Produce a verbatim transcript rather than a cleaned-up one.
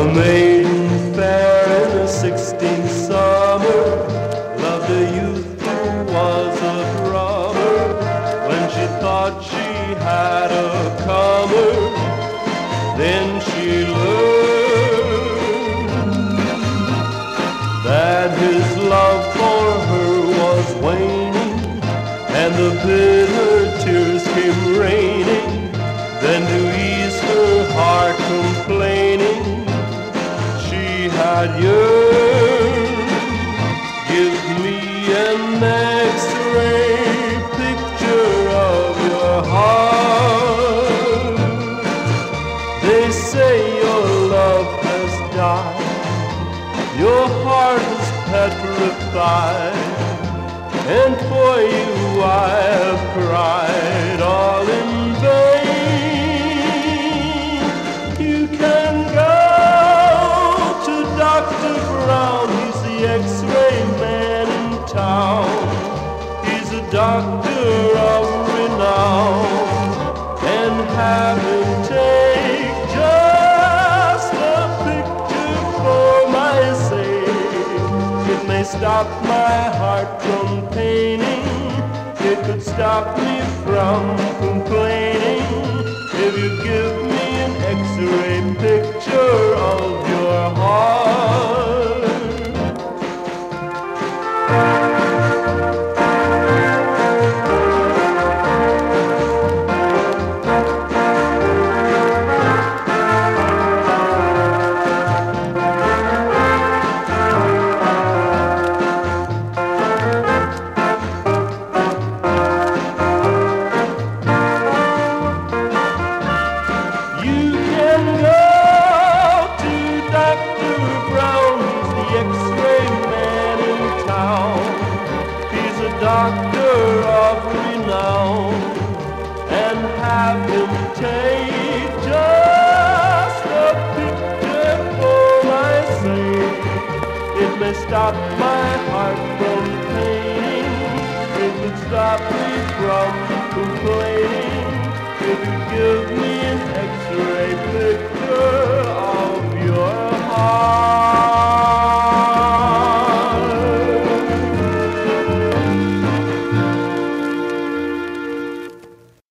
maiden fair in the sixteenth summer loved a youth who was a drummer. When she thought she had a comer, then she learned that his love for her was waning, and the bitter tears came raining. Then to ease her heart complaining, she had yearned, give me an X-ray picture of your heart. They say your love has died, your heart is petrified, and for you I have cried all in vain. You can go to Doctor Brown, he's the X-ray man in town. He's a doctor of renown, and have him take just a picture for my sake. It may stop my heart from paining, it could stop me from complaining. If you give me an X-ray picture of your heart. Doctor of renown, and have him take just a picture for my sake. It may stop my heart from paining, it would stop me from complaining. If you give me an X-ray